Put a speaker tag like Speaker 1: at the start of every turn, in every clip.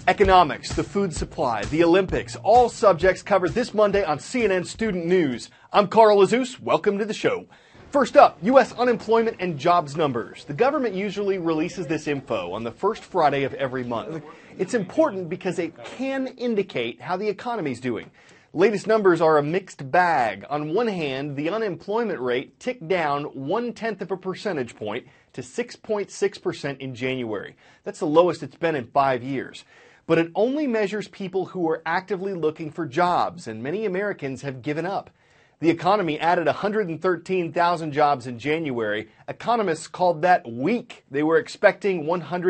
Speaker 1: Economics, the food supply, the Olympics, all subjects covered this Monday on CNN Student News. I'm Carl Azus. Welcome to the show. First up, U.S. unemployment and jobs numbers. The government usually releases this info on the first Friday of every month. It's important because it can indicate how the economy's doing. Latest numbers are a mixed bag. On one hand, the unemployment rate ticked down 0.1 of a percentage point to 6.6% in January. That's the lowest it's been in 5 years. But it only measures people who are actively looking for jobs, and many Americans have given up. The economy added 113,000 jobs in January. Economists called that weak. They were expecting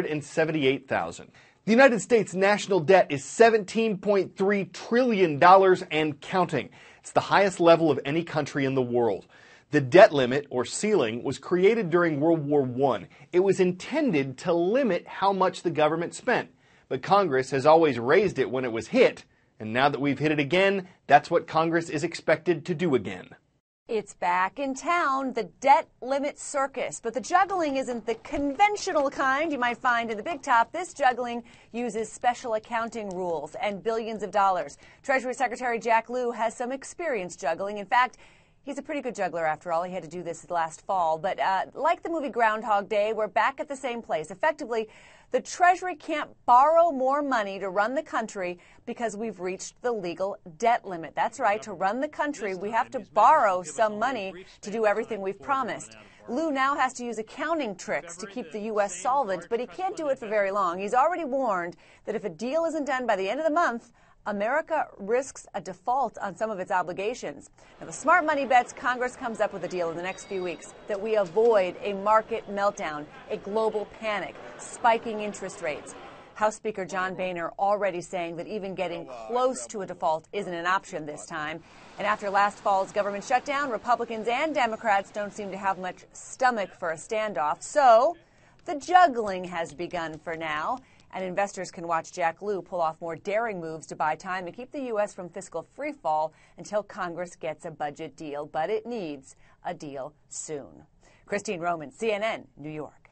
Speaker 1: 178,000. The United States national debt is $17.3 trillion and counting. It's the highest level of any country in the world. The debt limit, or ceiling, was created during World War I. It was intended to limit how much the government spent. But Congress has always raised it when it was hit. And now that we've hit it again, that's what Congress is expected to do again.
Speaker 2: It's back in town, the debt limit circus. But the juggling isn't the conventional kind you might find in the big top. This juggling uses special accounting rules and billions of dollars. Treasury Secretary Jack Lew has some experience juggling. In fact, he's a pretty good juggler after all. He had to do this last fall. But like the movie Groundhog Day, we're back at the same place. Effectively, the Treasury can't borrow more money to run the country because we've reached the legal debt limit. That's right. To run the country, we have to borrow some money to do everything we've promised. Lew now has to use accounting tricks to keep the U.S. solvent, but he can't do it for very long. He's already warned that if a deal isn't done by the end of the month, America risks a default on some of its obligations. Now, the smart money bets Congress comes up with a deal in the next few weeks that we avoid a market meltdown, a global panic, spiking interest rates. House Speaker John Boehner already saying that even getting close to a default isn't an option this time. And after last fall's government shutdown, Republicans and Democrats don't seem to have much stomach for a standoff. So the juggling has begun for now. And investors can watch Jack Lew pull off more daring moves to buy time and keep the U.S. from fiscal freefall until Congress gets a budget deal. But it needs a deal soon. Christine Roman, CNN, New York.